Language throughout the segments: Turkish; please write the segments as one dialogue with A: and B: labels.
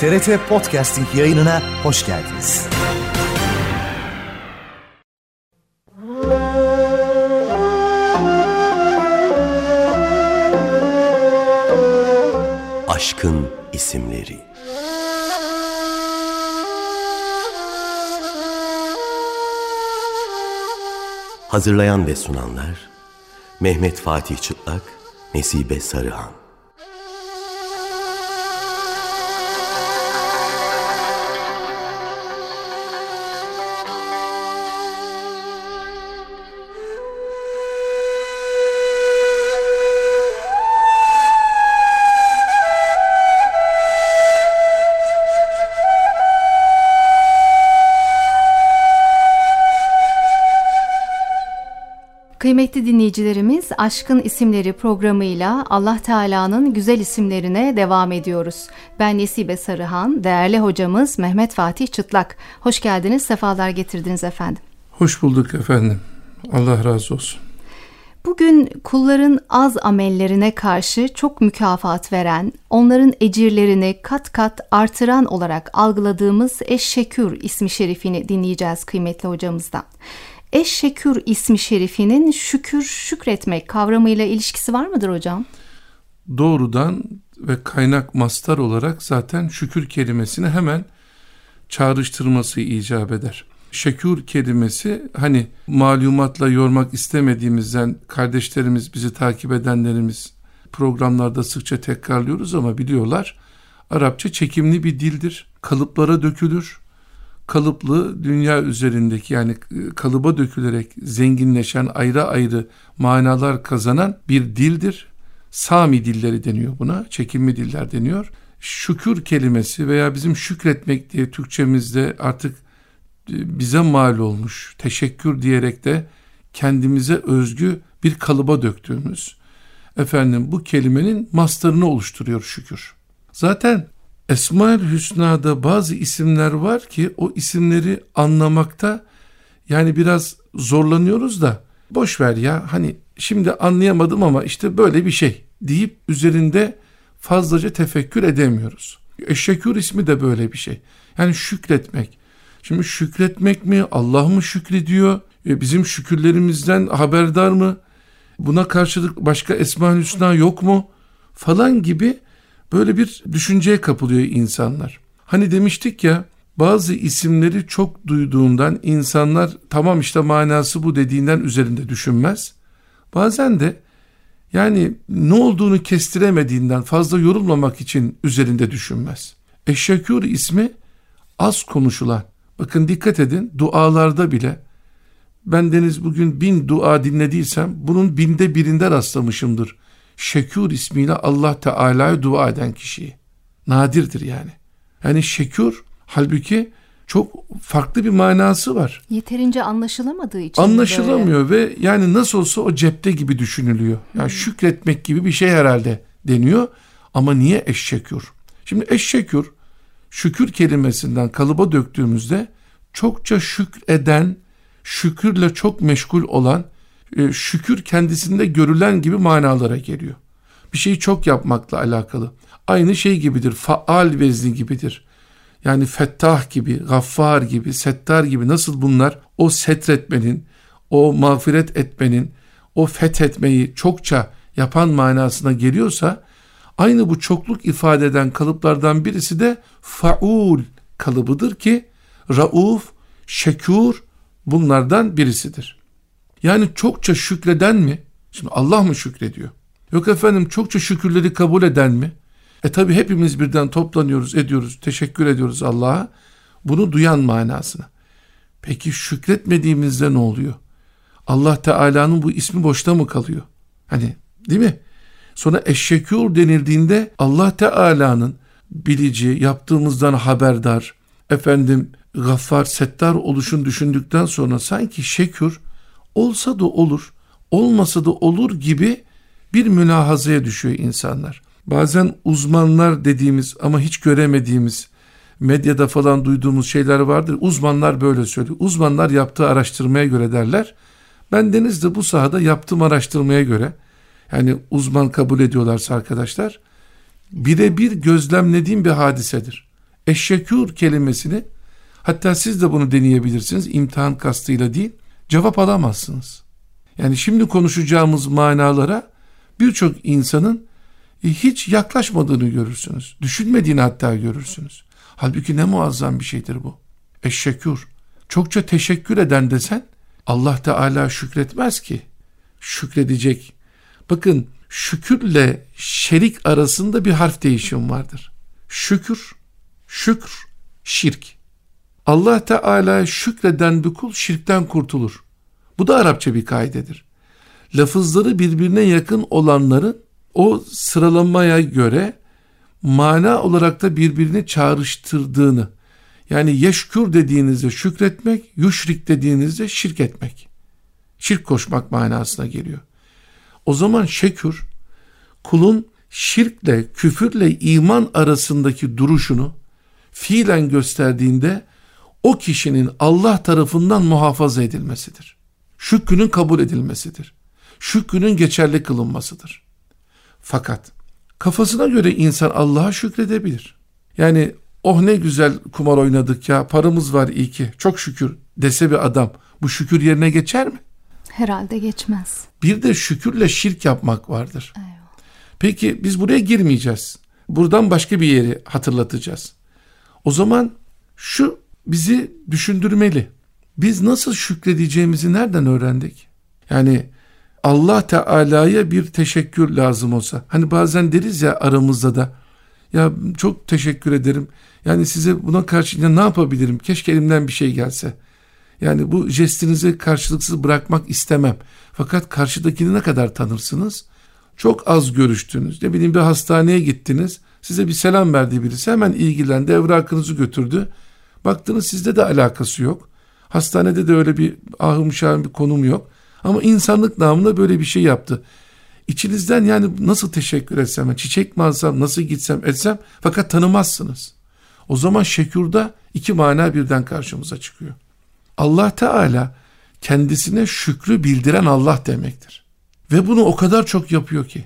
A: TRT Podcasting yayınına hoş geldiniz.
B: Aşkın isimleri. Hazırlayan ve sunanlar Mehmet Fatih Çıtlak, Nesibe Sarıhan.
C: Kıymetli dinleyicilerimiz, Aşkın İsimleri programıyla Allah Teala'nın güzel isimlerine devam ediyoruz. Ben Nesibe Sarıhan, değerli hocamız Mehmet Fatih Çıtlak. Hoş geldiniz, sefalar getirdiniz efendim.
D: Hoş bulduk efendim. Allah razı olsun.
C: Bugün kulların az amellerine karşı çok mükafat veren, onların ecirlerini kat kat artıran olarak algıladığımız Eş-Şekür ismi şerifini dinleyeceğiz kıymetli hocamızdan. Eş-Şekür ismi şerifinin şükretmek kavramıyla ilişkisi var mıdır hocam?
D: Doğrudan ve kaynak mastar olarak zaten şükür kelimesini hemen çağrıştırması icap eder. Şekür kelimesi, hani malumatla yormak istemediğimizden kardeşlerimiz, bizi takip edenlerimiz programlarda sıkça tekrarlıyoruz ama biliyorlar, Arapça çekimli bir dildir. Kalıplara dökülür. Kalıplı, dünya üzerindeki, yani kalıba dökülerek zenginleşen, ayrı ayrı manalar kazanan bir dildir. Sami dilleri deniyor buna, çekimli diller deniyor. Şükür kelimesi veya bizim şükretmek diye Türkçemizde artık bize mal olmuş, teşekkür diyerek de kendimize özgü bir kalıba döktüğümüz, bu kelimenin mastarını oluşturuyor şükür. Zaten Esma-ül Hüsna'da bazı isimler var ki o isimleri anlamakta yani biraz zorlanıyoruz da, boş ver ya, hani şimdi anlayamadım ama işte böyle bir şey deyip üzerinde fazlaca tefekkür edemiyoruz. Eş-Şekür ismi de böyle bir şey. Yani şükretmek. Şimdi şükretmek mi? Allah mı şükrediyor? Bizim şükürlerimizden haberdar mı? Buna karşılık başka Esma-ül Hüsna yok mu? Falan gibi böyle bir düşünceye kapılıyor insanlar. Hani demiştik ya, bazı isimleri çok duyduğundan insanlar tamam işte manası bu dediğinden üzerinde düşünmez. Bazen de yani ne olduğunu kestiremediğinden fazla yorulmamak için üzerinde düşünmez. Eş-Şekür ismi az konuşulan. Bakın dikkat edin, dualarda bile bendeniz bugün 1000 dua dinlediysem bunun 1/1000'inde rastlamışımdır. Şekür ismiyle Allah Teala'ya dua eden kişiyi. Nadirdir yani. Yani şekür halbuki çok farklı bir manası var.
C: Yeterince anlaşılamadığı için.
D: Anlaşılamıyor ve yani nasıl olsa o cepte gibi düşünülüyor. Yani şükretmek gibi bir şey herhalde deniyor. Ama niye eş-şekür? Şimdi eş-şekür, şükür kelimesinden kalıba döktüğümüzde çokça şükreden, şükürle çok meşgul olan, şükür kendisinde görülen gibi manalara geliyor. Bir şeyi çok yapmakla alakalı. Aynı şey gibidir. Faal vezni gibidir. Yani fettah gibi, gaffar gibi, settar gibi, nasıl bunlar o setretmenin, o mağfiret etmenin, o fethetmeyi çokça yapan manasına geliyorsa, aynı bu çokluk ifade eden kalıplardan birisi de faul kalıbıdır ki rauf, şekûr bunlardan birisidir. Yani çokça şükreden mi? Şimdi Allah mı şükrediyor? Yok çokça şükürleri kabul eden mi? Tabi hepimiz birden toplanıyoruz, ediyoruz, teşekkür ediyoruz Allah'a. Bunu duyan manasına. Peki şükretmediğimizde ne oluyor? Allah Teala'nın bu ismi boşta mı kalıyor? Değil mi? Sonra eş-şekûr denildiğinde Allah Teala'nın bilici, yaptığımızdan haberdar, gaffar, settar oluşunu düşündükten sonra sanki şekür olsa da olur, olmasa da olur gibi bir mülahazaya düşüyor insanlar. Bazen uzmanlar dediğimiz ama hiç göremediğimiz, medyada falan duyduğumuz şeyler vardır. Uzmanlar böyle söylüyor. Uzmanlar yaptığı araştırmaya göre derler. Bendeniz de bu sahada yaptığım araştırmaya göre, yani uzman kabul ediyorlarsa arkadaşlar, birebir gözlemlediğim bir hadisedir. Eşşekûr kelimesini, hatta siz de bunu deneyebilirsiniz, imtihan kastıyla değil, cevap alamazsınız. Yani şimdi konuşacağımız manalara birçok insanın hiç yaklaşmadığını görürsünüz. Düşünmediğini hatta görürsünüz. Halbuki ne muazzam bir şeydir bu. Eşşekûr. Çokça teşekkür eden desen Allah Teala şükretmez ki. Şükredecek. Bakın, şükürle şerik arasında bir harf değişimi vardır. Şükür, şirk. Allah Teala şükreden bir kul şirkten kurtulur. Bu da Arapça bir kaidedir. Lafızları birbirine yakın olanların o sıralamaya göre mana olarak da birbirini çağrıştırdığını, yani yeşkür dediğinizde şükretmek, yüşrik dediğinizde şirk etmek, şirk koşmak manasına geliyor. O zaman şekür, kulun şirkle, küfürle iman arasındaki duruşunu fiilen gösterdiğinde o kişinin Allah tarafından muhafaza edilmesidir. Şükrünün kabul edilmesidir. Şükrünün geçerli kılınmasıdır. Fakat kafasına göre insan Allah'a şükredebilir. Yani oh ne güzel kumar oynadık ya, paramız var iyi ki, çok şükür dese bir adam, bu şükür yerine geçer mi?
C: Herhalde geçmez.
D: Bir de şükürle şirk yapmak vardır.
C: Eyvallah.
D: Peki biz buraya girmeyeceğiz. Buradan başka bir yeri hatırlatacağız. O zaman şu bizi düşündürmeli. Biz nasıl şükredeceğimizi nereden öğrendik? Yani Allah Teala'ya bir teşekkür lazım olsa. Hani bazen deriz ya aramızda da, ya çok teşekkür ederim. Yani size buna karşı ne yapabilirim? Keşke elimden bir şey gelse. Yani bu jestinizi karşılıksız bırakmak istemem. Fakat karşıdakini ne kadar tanırsınız? Çok az görüştünüz. Ne bileyim, bir hastaneye gittiniz. Size bir selam verdi birisi. Hemen ilgilendi, evrakınızı götürdü. Baktınız sizde de alakası yok. Hastanede de öyle bir ahım şahım bir konum yok. Ama insanlık namına böyle bir şey yaptı. İçinizden yani nasıl teşekkür etsem, çiçek mi alsam, nasıl gitsem etsem, fakat tanımazsınız. O zaman şekürde iki mana birden karşımıza çıkıyor. Allah Teala kendisine şükrü bildiren Allah demektir. Ve bunu o kadar çok yapıyor ki,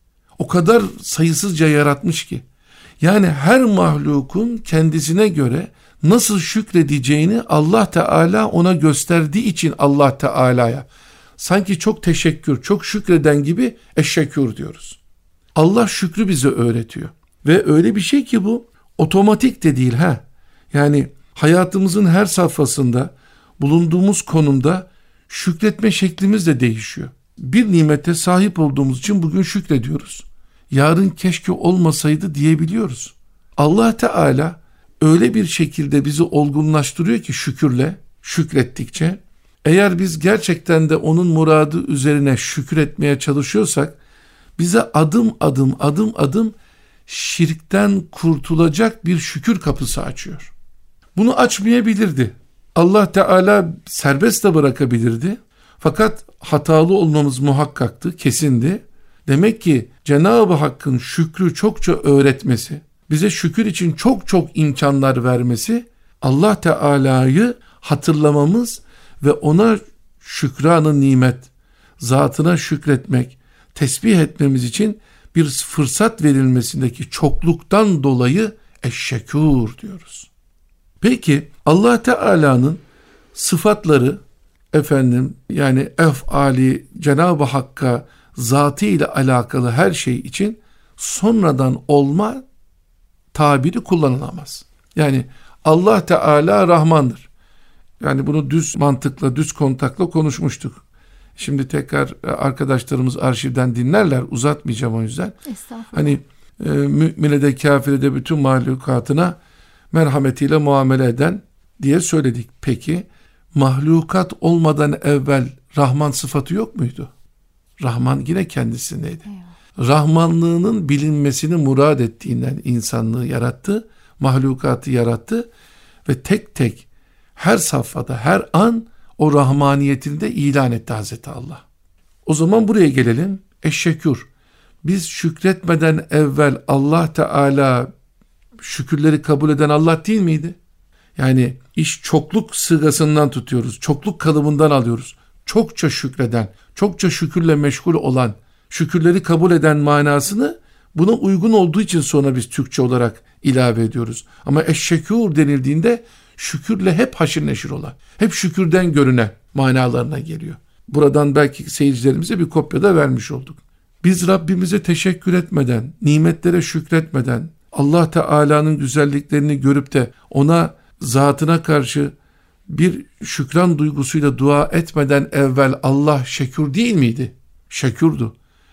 D: o kadar sayısızca yaratmış ki, yani her mahlukun kendisine göre nasıl şükredeceğini Allah Teala ona gösterdiği için Allah Teala'ya sanki çok teşekkür, çok şükreden gibi eşşekür diyoruz. Allah şükrü bize öğretiyor. Ve öyle bir şey ki bu otomatik de değil. Yani hayatımızın her safhasında, bulunduğumuz konumda şükretme şeklimiz de değişiyor. Bir nimete sahip olduğumuz için bugün şükrediyoruz. Yarın keşke olmasaydı diyebiliyoruz. Allah Teala öyle bir şekilde bizi olgunlaştırıyor ki şükürle, şükrettikçe, eğer biz gerçekten de onun muradı üzerine şükretmeye çalışıyorsak, bize adım adım şirkten kurtulacak bir şükür kapısı açıyor. Bunu açmayabilirdi. Allah Teala serbest de bırakabilirdi. Fakat hatalı olmamız muhakkaktı, kesindi. Demek ki Cenab-ı Hakk'ın şükrü çokça öğretmesi, bize şükür için çok imkanlar vermesi, Allah Teala'yı hatırlamamız ve ona şükran-ı nimet, zatına şükretmek, tesbih etmemiz için bir fırsat verilmesindeki çokluktan dolayı eşşekûr diyoruz. Peki Allah Teala'nın sıfatları, yani ef'ali, Cenab-ı Hakk'a zatı ile alakalı her şey için sonradan olma tabiri kullanılamaz. Yani Allah Teala Rahmandır. Yani bunu düz mantıkla, düz kontakla konuşmuştuk. Şimdi tekrar arkadaşlarımız arşivden dinlerler. Uzatmayacağım o yüzden. Hani mümine de kafire de bütün mahlukatına merhametiyle muamele eden diye söyledik. Peki mahlukat olmadan evvel Rahman sıfatı yok muydu? Rahman yine kendisindeydi. Rahmanlığının bilinmesini murad ettiğinden insanlığı yarattı, mahlukatı yarattı ve tek tek her safhada, her an o rahmaniyetini de ilan etti Hazreti Allah. O zaman buraya gelelim. Eşşekür. Biz şükretmeden evvel Allah Teala şükürleri kabul eden Allah değil miydi? Yani iş çokluk sıgasından tutuyoruz. Çokluk kalıbından alıyoruz. Çokça şükreden, çokça şükürle meşgul olan, şükürleri kabul eden manasını Buna uygun olduğu için sonra biz Türkçe olarak ilave ediyoruz. Ama eşşekûr denildiğinde şükürle hep haşir neşir olan, hep şükürden görünen manalarına geliyor. Buradan belki seyircilerimize bir kopya da vermiş olduk. Biz Rabbimize teşekkür etmeden, nimetlere şükretmeden, Allah Teala'nın güzelliklerini görüp de ona, zatına karşı bir şükran duygusuyla dua etmeden evvel Allah şekür değil miydi? Şekürdü.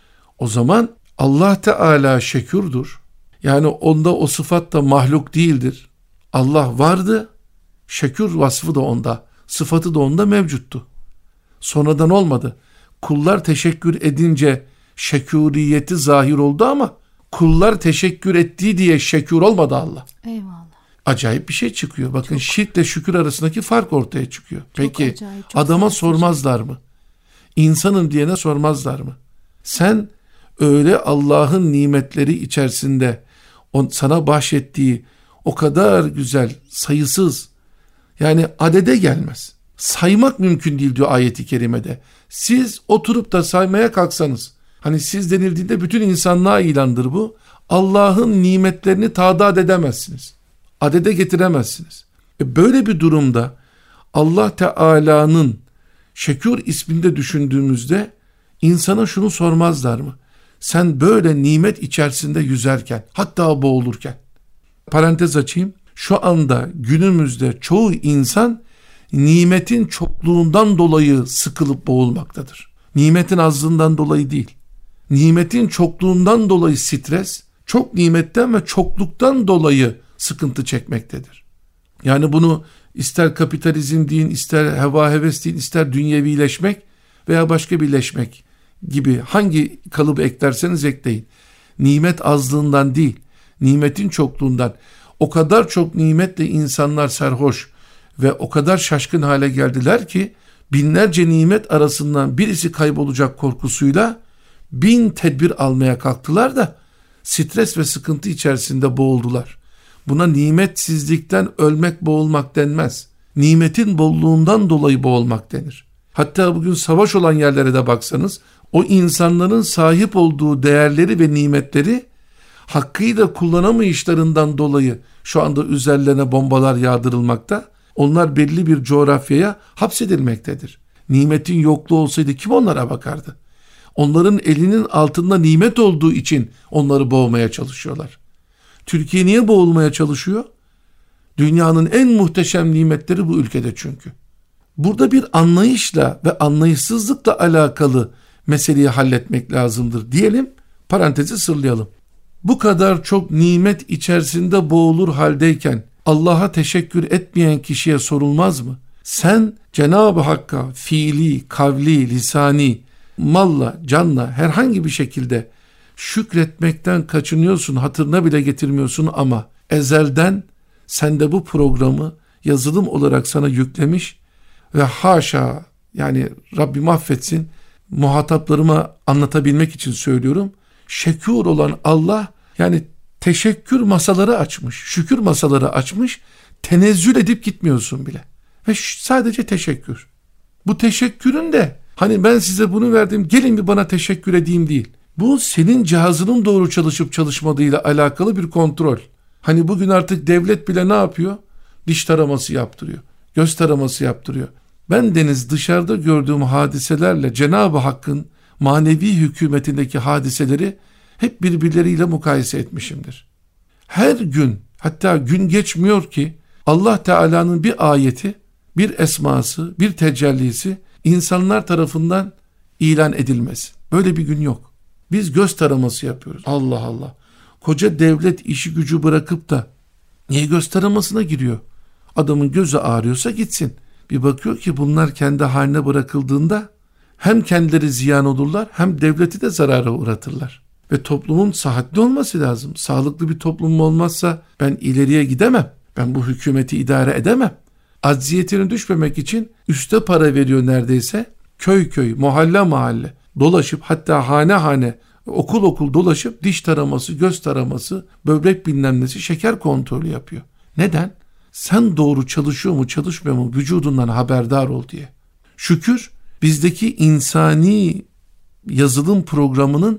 D: O zaman Allah Teala şekürdür. Yani onda o sıfat da mahluk değildir. Allah vardı, şekür vasfı da onda, sıfatı da onda mevcuttu. Sonradan olmadı. Kullar teşekkür edince şeküriyeti zahir oldu ama kullar teşekkür ettiği diye şekür olmadı Allah.
C: Eyvallah.
D: Acayip bir şey çıkıyor. Bakın şirkle şükür arasındaki fark ortaya çıkıyor. Peki
C: acayip,
D: adama sormazlar mı? İnsanım diyene sormazlar mı? Sen öyle Allah'ın nimetleri içerisinde sana bahşettiği o kadar güzel, sayısız, yani adede gelmez. Saymak mümkün değil diyor ayeti kerimede. Siz oturup da saymaya kalksanız, hani siz denildiğinde bütün insanlığa ilandır bu. Allah'ın nimetlerini tadat edemezsiniz. Adede getiremezsiniz. Böyle bir durumda Allah Teala'nın şekür isminde düşündüğümüzde insana şunu sormazlar mı? Sen böyle nimet içerisinde yüzerken, hatta boğulurken, parantez açayım, şu anda günümüzde çoğu insan nimetin çokluğundan dolayı sıkılıp boğulmaktadır. Nimetin azlığından dolayı değil. Nimetin çokluğundan dolayı stres, çok nimetten ve çokluktan dolayı sıkıntı çekmektedir. Yani bunu ister kapitalizm deyin, ister heva heves deyin, ister dünyevileşmek veya başka birleşmek gibi hangi kalıbı eklerseniz ekleyin. Nimet azlığından değil, nimetin çokluğundan. O kadar çok nimetle insanlar serhoş ve o kadar şaşkın hale geldiler ki binlerce nimet arasından birisi kaybolacak korkusuyla 1000 tedbir almaya kalktılar da stres ve sıkıntı içerisinde boğuldular. Buna nimetsizlikten ölmek, boğulmak denmez. Nimetin bolluğundan dolayı boğulmak denir. Hatta bugün savaş olan yerlere de baksanız o insanların sahip olduğu değerleri ve nimetleri hakkıyla kullanamayışlarından dolayı şu anda üzerlerine bombalar yağdırılmakta. Onlar belli bir coğrafyaya hapsedilmektedir. Nimetin yokluğu olsaydı kim onlara bakardı? Onların elinin altında nimet olduğu için onları boğmaya çalışıyorlar. Türkiye niye boğulmaya çalışıyor? Dünyanın en muhteşem nimetleri bu ülkede çünkü. Burada bir anlayışla ve anlayışsızlıkla alakalı meseleyi halletmek lazımdır diyelim, parantezi sırlayalım. Bu kadar çok nimet içerisinde boğulur haldeyken Allah'a teşekkür etmeyen kişiye sorulmaz mı? Sen Cenab-ı Hakk'a fiili, kavli, lisani, malla, canla herhangi bir şekilde şükretmekten kaçınıyorsun, hatırına bile getirmiyorsun ama ezelden sen de bu programı yazılım olarak sana yüklemiş ve haşa, yani Rabbim affetsin, muhataplarıma anlatabilmek için söylüyorum. Şekür olan Allah yani teşekkür masaları açmış, şükür masaları açmış, tenezzül edip gitmiyorsun bile. Ve sadece teşekkür. Bu teşekkürün de hani ben size bunu verdim, gelin bir bana teşekkür edeyim değil. Bu senin cihazının doğru çalışıp çalışmadığıyla alakalı bir kontrol. Hani bugün artık devlet bile ne yapıyor? Diş taraması yaptırıyor, göz taraması yaptırıyor. Ben deniz dışarıda gördüğüm hadiselerle Cenab-ı Hakk'ın manevi hükümetindeki hadiseleri hep birbirleriyle mukayese etmişimdir. Her gün, hatta gün geçmiyor ki Allah Teala'nın bir ayeti, bir esması, bir tecellisi insanlar tarafından ilan edilmez. Böyle bir gün yok. Biz göz taraması yapıyoruz. Allah Allah. Koca devlet işi gücü bırakıp da niye göz taramasına giriyor? Adamın gözü ağrıyorsa gitsin. Bir bakıyor ki bunlar kendi haline bırakıldığında hem kendileri ziyan olurlar hem devleti de zarara uğratırlar. Ve toplumun sıhhatli olması lazım. Sağlıklı bir toplum olmazsa ben ileriye gidemem. Ben bu hükümeti idare edemem. Acziyetine düşmemek için üste para veriyor neredeyse. Köy köy, mahalle mahalle dolaşıp, hatta hane hane, okul okul dolaşıp diş taraması, göz taraması, böbrek bilmem nesi, şeker kontrolü yapıyor. Neden? Sen doğru çalışıyor mu çalışmıyor mu vücudundan haberdar ol diye. Şükür bizdeki insani yazılım programının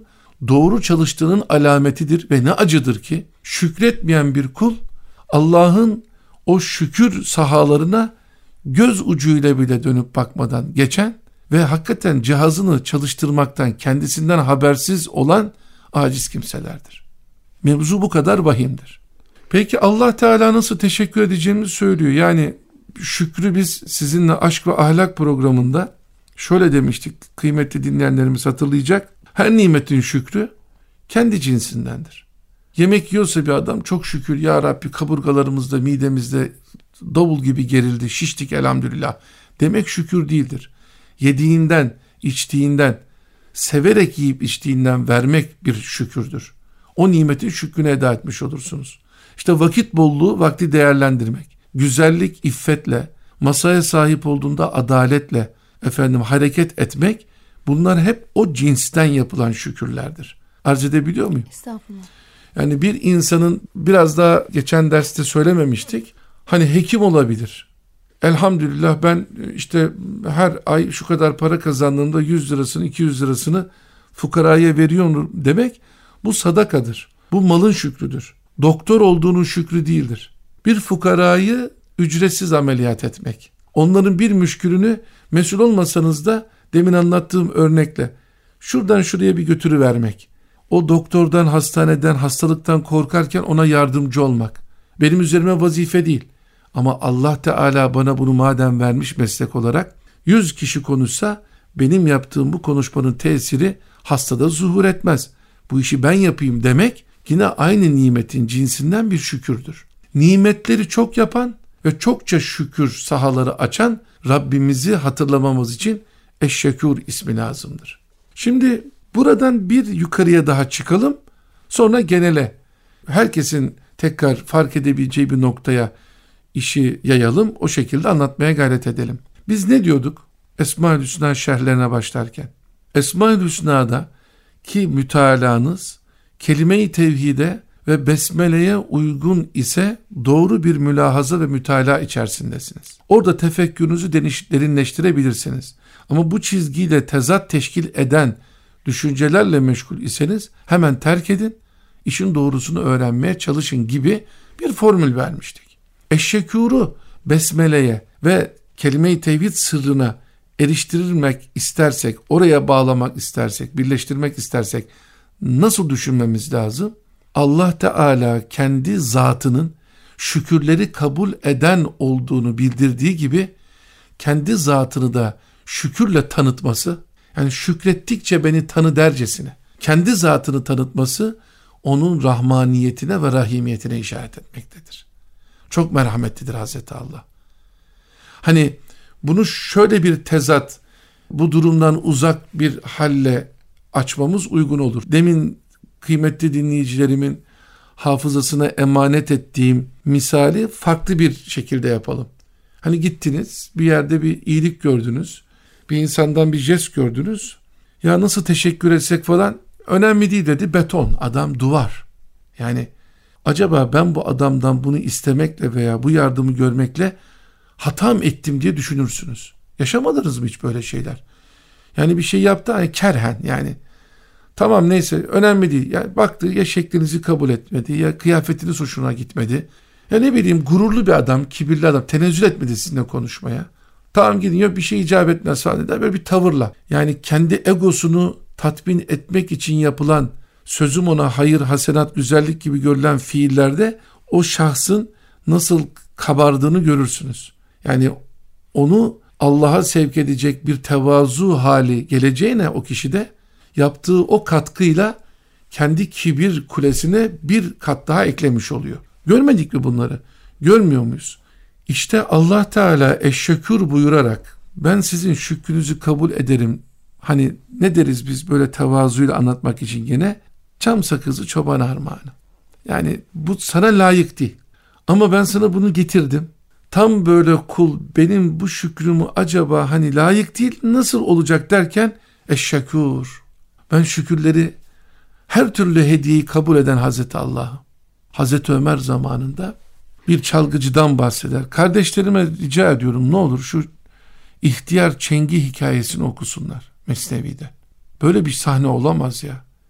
D: doğru çalıştığının alametidir ve ne acıdır ki şükretmeyen bir kul Allah'ın o şükür sahalarına göz ucuyla bile dönüp bakmadan geçen ve hakikaten cihazını çalıştırmaktan kendisinden habersiz olan aciz kimselerdir. Mevzu bu kadar vahimdir. Peki Allah Teala nasıl teşekkür edeceğimizi söylüyor. Yani şükrü biz sizinle aşk ve ahlak programında şöyle demiştik, kıymetli dinleyenlerimiz hatırlayacak. Her nimetin şükrü kendi cinsindendir. Yemek yiyorsa bir adam çok şükür ya Rabbi kaburgalarımızda, midemizde davul gibi gerildi, şiştik elhamdülillah demek şükür değildir. Yediğinden, içtiğinden, severek yiyip içtiğinden vermek bir şükürdür. O nimetin şükrünü eda etmiş olursunuz. İşte vakit bolluğu, vakti değerlendirmek, güzellik, iffetle, masaya sahip olduğunda adaletle, hareket etmek, bunlar hep o cinsten yapılan şükürlerdir. Arz edebiliyor muyum?
C: Estağfurullah.
D: Yani bir insanın, biraz daha geçen derste söylememiştik, hani hekim olabilir. Elhamdülillah ben işte her ay şu kadar para kazandığımda 100 lirasını 200 lirasını fukaraya veriyorum demek, bu sadakadır. Bu malın şükrüdür. Doktor olduğunun şükrü değildir. Bir fukarayı ücretsiz ameliyat etmek. Onların bir müşkülünü mesul olmasanız da demin anlattığım örnekle şuradan şuraya bir götürüvermek. O doktordan, hastaneden, hastalıktan korkarken ona yardımcı olmak. Benim üzerime vazife değil. Ama Allah Teala bana bunu madem vermiş meslek olarak, 100 kişi konuşsa benim yaptığım bu konuşmanın tesiri hastada zuhur etmez. Bu işi ben yapayım demek yine aynı nimetin cinsinden bir şükürdür. Nimetleri çok yapan ve çokça şükür sahaları açan Rabbimizi hatırlamamız için Eşşekûr ismi lazımdır. Şimdi buradan bir yukarıya daha çıkalım, sonra genele, herkesin tekrar fark edebileceği bir noktaya işi yayalım, o şekilde anlatmaya gayret edelim. Biz ne diyorduk Esma-ül Hüsna şerhlerine başlarken? Esma-ül Hüsna'da ki mütalanız kelime-i tevhide ve besmeleye uygun ise doğru bir mülahaza ve mütalaa içerisindesiniz. Orada tefekkürünüzü derinleştirebilirsiniz. Ama bu çizgiyle tezat teşkil eden düşüncelerle meşgul iseniz hemen terk edin, işin doğrusunu öğrenmeye çalışın gibi bir formül vermiştik. Eşşekûru besmeleye ve kelime-i tevhid sırrına eriştirmek istersek, oraya bağlamak istersek, birleştirmek istersek nasıl düşünmemiz lazım? Allah Teala kendi zatının şükürleri kabul eden olduğunu bildirdiği gibi kendi zatını da şükürle tanıtması, yani şükrettikçe beni tanı dercesine kendi zatını tanıtması onun rahmaniyetine ve rahimiyetine işaret etmektedir. Çok merhametlidir Hazreti Allah. Hani bunu şöyle bir tezat, bu durumdan uzak bir halle açmamız uygun olur. Demin kıymetli dinleyicilerimin hafızasına emanet ettiğim misali farklı bir şekilde yapalım. Hani gittiniz, bir yerde bir iyilik gördünüz, bir insandan bir jest gördünüz. Ya nasıl teşekkür etsek falan, önemli değil dedi, beton, adam duvar. Yani acaba ben bu adamdan bunu istemekle veya bu yardımı görmekle hata mı ettim diye düşünürsünüz. Yaşamadınız mı hiç böyle şeyler? Yani bir şey yaptı, hani kerhen, yani tamam neyse önemli değil. Yani baktı ya şeklinizi kabul etmedi, ya kıyafetiniz hoşuna gitmedi. Ya ne bileyim, gururlu bir adam, kibirli adam, tenezzül etmedi sizinle konuşmaya. Tamam gidin, yok bir şey icap etmez falan dedi, böyle bir tavırla. Yani kendi egosunu tatmin etmek için yapılan, sözüm ona hayır, hasenat, güzellik gibi görülen fiillerde o şahsın nasıl kabardığını görürsünüz. Yani onu Allah'a sevk edecek bir tevazu hali geleceğine o kişide yaptığı o katkıyla kendi kibir kulesine bir kat daha eklemiş oluyor. Görmedik mi bunları? Görmüyor muyuz? İşte Allah Teala eşşekür buyurarak ben sizin şükrünüzü kabul ederim. Hani ne deriz biz böyle tevazuyla anlatmak için gene? Çam sakızı çoban armağanı. Yani bu sana layık değil. Ama ben sana bunu getirdim. Tam böyle kul benim bu şükrümü acaba hani layık değil nasıl olacak derken eşşekûr. Ben şükürleri, her türlü hediyeyi kabul eden Hazreti Allah. Hazreti Ömer zamanında bir çalgıcıdan bahseder. Kardeşlerime rica ediyorum ne olur şu ihtiyar çengi hikayesini okusunlar Mesnevi'de. Böyle bir sahne olamaz ya.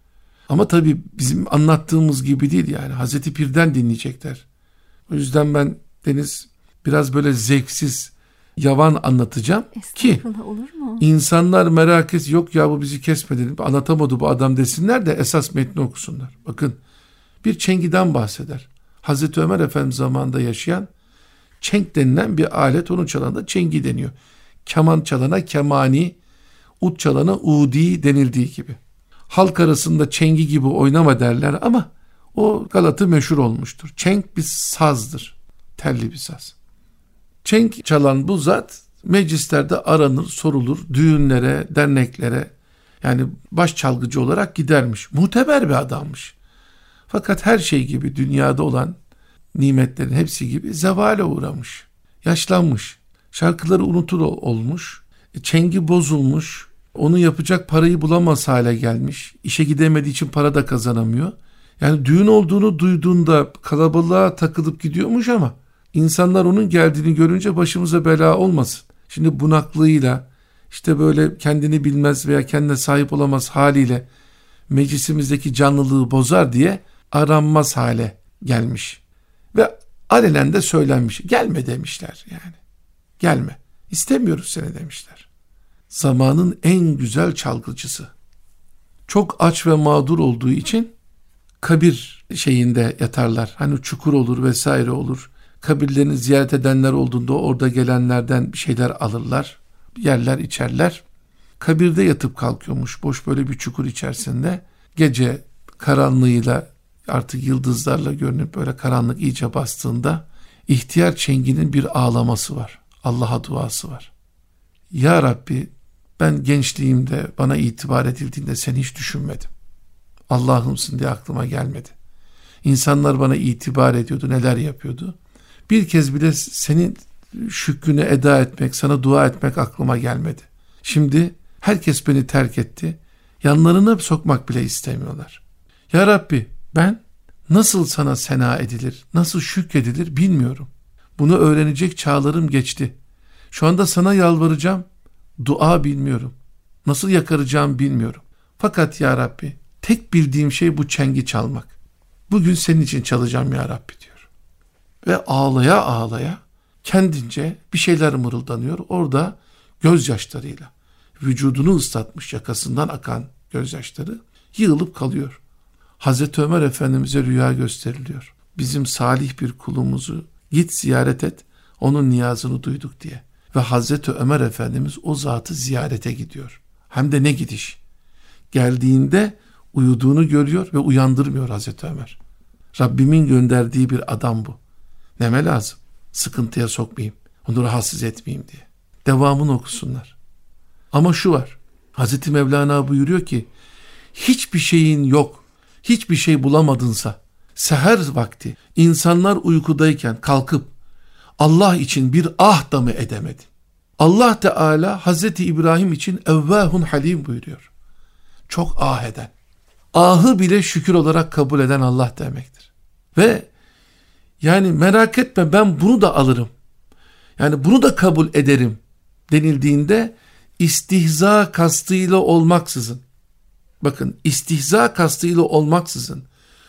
D: Ama tabii bizim anlattığımız gibi değil yani. Hazreti Pir'den dinleyecekler. O yüzden ben Deniz biraz böyle zevksiz, yavan anlatacağım ki
C: olur mu?
D: İnsanlar merak et, yok ya bu bizi kesmedi, anlatamadı bu adam desinler de esas metni okusunlar. Bakın, bir çengiden bahseder. Hazreti Ömer Efendimiz zamanında yaşayan çenk denilen bir alet, onun çalana da çengi deniyor. Keman çalana kemani, ut çalana udi denildiği gibi. Halk arasında çengi gibi oynama derler ama o Galatı meşhur olmuştur. Çenk bir sazdır, telli bir saz. Çenk çalan bu zat meclislerde aranır, sorulur, düğünlere, derneklere, yani baş çalgıcı olarak gidermiş. Muteber bir adammış. Fakat her şey gibi, dünyada olan nimetlerin hepsi gibi zevale uğramış. Yaşlanmış. Şarkıları unutur olmuş. Çengi bozulmuş. Onu yapacak parayı bulamaz hale gelmiş. İşe gidemediği için para da kazanamıyor. Yani düğün olduğunu duyduğunda kalabalığa takılıp gidiyormuş ama insanlar onun geldiğini görünce başımıza bela olmasın. Şimdi bunaklığıyla, işte böyle kendini bilmez veya kendine sahip olamaz haliyle meclisimizdeki canlılığı bozar diye aranmaz hale gelmiş. Ve alenen de söylenmiş. Gelme demişler yani. Gelme. İstemiyoruz seni demişler. Zamanın en güzel çalgıcısı. Çok aç ve mağdur olduğu için kabir şeyinde yatarlar. Hani çukur olur vesaire olur. Kabirlerini ziyaret edenler olduğunda orada gelenlerden bir şeyler alırlar. Yerler, içerler. Kabirde yatıp kalkıyormuş. Boş böyle bir çukur içerisinde. Gece karanlığıyla, artık yıldızlarla görünüp böyle karanlık iyice bastığında ihtiyar çenginin bir ağlaması var. Allah'a duası var. Ya Rabbi, ben gençliğimde bana itibar edildiğinde seni hiç düşünmedim. Allah'ımsın diye aklıma gelmedi. İnsanlar bana itibar ediyordu, neler yapıyordu. Bir kez bile senin şükrünü eda etmek, sana dua etmek aklıma gelmedi. Şimdi herkes beni terk etti. Yanlarına sokmak bile istemiyorlar. Ya Rabbi, ben nasıl sana sena edilir, nasıl şükredilir bilmiyorum. Bunu öğrenecek çağlarım geçti. Şu anda sana yalvaracağım, dua bilmiyorum. Nasıl yakaracağım bilmiyorum. Fakat ya Rabbi, tek bildiğim şey bu çengi çalmak. Bugün senin için çalacağım ya Rabbi diyor. Ve ağlaya ağlaya kendince bir şeyler mırıldanıyor. Orada gözyaşlarıyla vücudunu ıslatmış, yakasından akan gözyaşları yığılıp kalıyor. Hazreti Ömer Efendimiz'e rüya gösteriliyor. Bizim salih bir kulumuzu git ziyaret et, onun niyazını duyduk diye. Ve Hazreti Ömer Efendimiz o zatı ziyarete gidiyor. Hem de ne gidiş. Geldiğinde uyuduğunu görüyor ve uyandırmıyor Hazreti Ömer. Rabbimin gönderdiği bir adam bu. Neme lazım? Sıkıntıya sokmayayım, onu rahatsız etmeyeyim diye. Devamını okusunlar. Ama şu var. Hazreti Mevlana buyuruyor ki, hiçbir şeyin yok, hiçbir şey bulamadınsa, seher vakti insanlar uykudayken kalkıp Allah için bir ah da mı edemedin? Allah Teala Hazreti İbrahim için evvâhun halim buyuruyor. Çok ah eden. Ahı bile şükür olarak kabul eden Allah demektir. Ve yani merak etme, ben bunu da alırım. Yani bunu da kabul ederim denildiğinde istihza kastıyla olmaksızın, bakın istihza kastıyla olmaksızın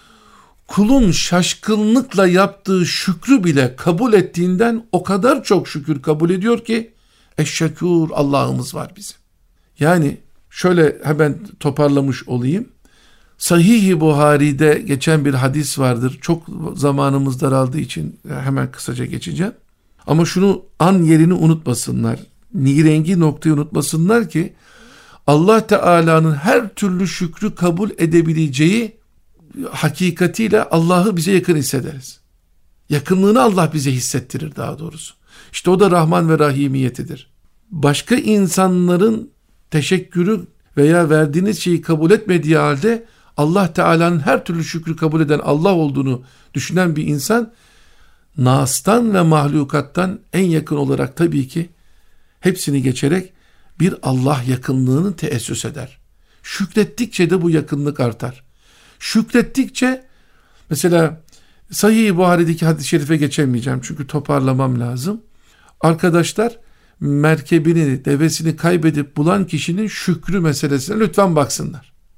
D: kulun şaşkınlıkla yaptığı şükrü bile kabul ettiğinden o kadar çok şükür kabul ediyor ki eşşekûr, Allah'ımız var bizim. Yani şöyle hemen toparlamış olayım. Sahih-i Buhari'de geçen bir hadis vardır. Çok zamanımız daraldığı için hemen kısaca geçeceğim. Ama şunu an yerini unutmasınlar. Nirengi noktayı unutmasınlar ki Allah Teala'nın her türlü şükrü kabul edebileceği hakikatiyle Allah'ı bize yakın hissederiz. Yakınlığını Allah bize hissettirir daha doğrusu. İşte o da Rahman ve Rahimiyetidir. Başka insanların teşekkürü veya verdiğiniz şeyi kabul etmediği halde Allah Teala'nın her türlü şükrü kabul eden Allah olduğunu düşünen bir insan, Nas'tan ve mahlukattan en yakın olarak tabii ki hepsini geçerek bir Allah yakınlığını teessüs eder. Şükrettikçe de bu yakınlık artar. Şükrettikçe, mesela Sahih-i Buhari'deki hadis-i şerife geçemeyeceğim çünkü toparlamam lazım. Arkadaşlar, merkebini, devesini kaybedip bulan kişinin şükrü meselesine lütfen baksınlar.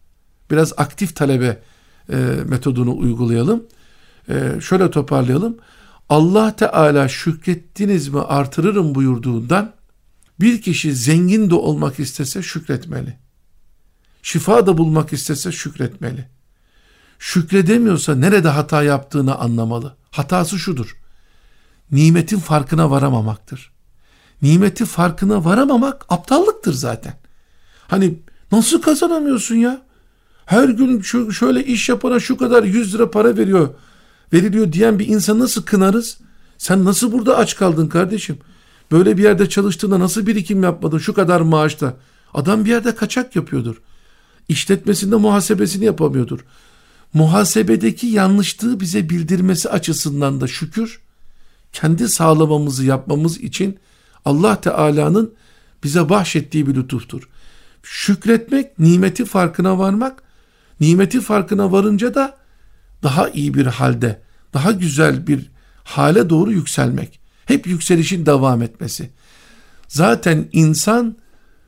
D: Biraz aktif talebe metodunu uygulayalım. Şöyle toparlayalım. Allah Teala şükrettiniz mi artırırım buyurduğundan bir kişi zengin de olmak istese şükretmeli. Şifa da bulmak istese şükretmeli. Şükredemiyorsa nerede hata yaptığını anlamalı. Hatası şudur: nimetin farkına varamamaktır. Nimeti farkına varamamak aptallıktır zaten. Hani nasıl kazanamıyorsun ya? Her gün şöyle iş yapana şu kadar 100 lira para veriliyor diyen bir insan nasıl kınarız? Sen nasıl burada aç kaldın kardeşim? Böyle bir yerde çalıştığında nasıl birikim yapmadın şu kadar maaşta? Adam bir yerde kaçak yapıyordur. İşletmesinde muhasebesini yapamıyordur. Muhasebedeki yanlışlığı bize bildirmesi açısından da şükür, kendi sağlamamızı yapmamız için Allah Teala'nın bize bahşettiği bir lütuftur. Şükretmek, nimeti farkına varmak, nimeti farkına varınca da daha iyi bir halde, daha güzel bir hale doğru yükselmek. Hep yükselişin devam etmesi. Zaten insan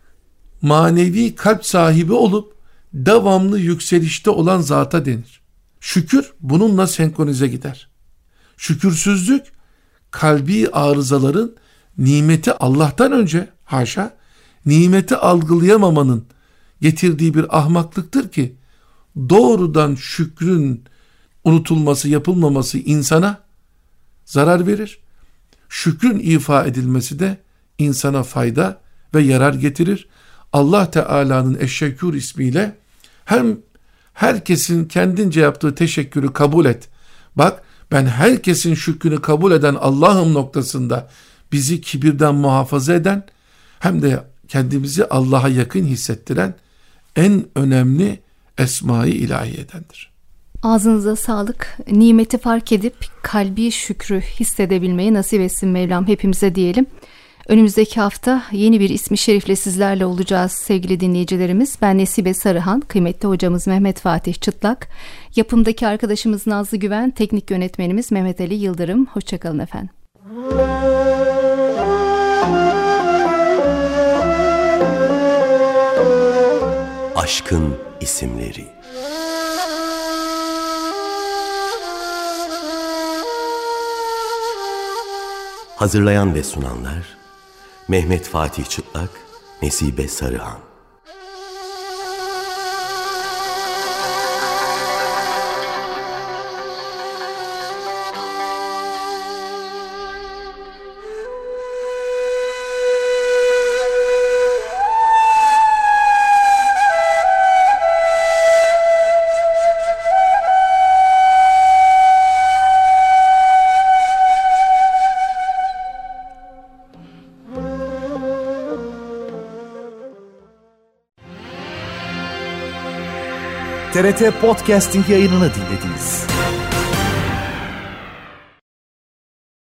D: manevi kalp sahibi olup devamlı yükselişte olan zata denir. Şükür bununla senkronize gider. Şükürsüzlük kalbi arızaların nimeti Allah'tan önce haşa nimeti algılayamamanın getirdiği bir ahmaklıktır ki doğrudan şükrün unutulması, yapılmaması insana zarar verir. Şükrün ifa edilmesi de insana fayda ve yarar getirir. Allah Teala'nın Eşşekûr ismiyle hem herkesin kendince yaptığı teşekkürü kabul et. Bak, ben herkesin şükrünü kabul eden Allah'ım noktasında bizi kibirden muhafaza eden, hem de kendimizi Allah'a yakın hissettiren en önemli esma-i ilahiyedendir.
C: Ağzınıza sağlık. Nimeti fark edip kalbi şükrü hissedebilmeyi nasip etsin Mevlam hepimize diyelim. Önümüzdeki hafta yeni bir ismi şerifle sizlerle olacağız sevgili dinleyicilerimiz. Ben Nesibe Sarıhan, kıymetli hocamız Mehmet Fatih Çıtlak, yapımdaki arkadaşımız Nazlı Güven, teknik yönetmenimiz Mehmet Ali Yıldırım. Hoşçakalın efendim.
B: Aşkın isimleri. Hazırlayan ve sunanlar Mehmet Fatih Çıtlak, Nesibe Sarıhan.
A: TRT Podcasting yayınını dinlediniz.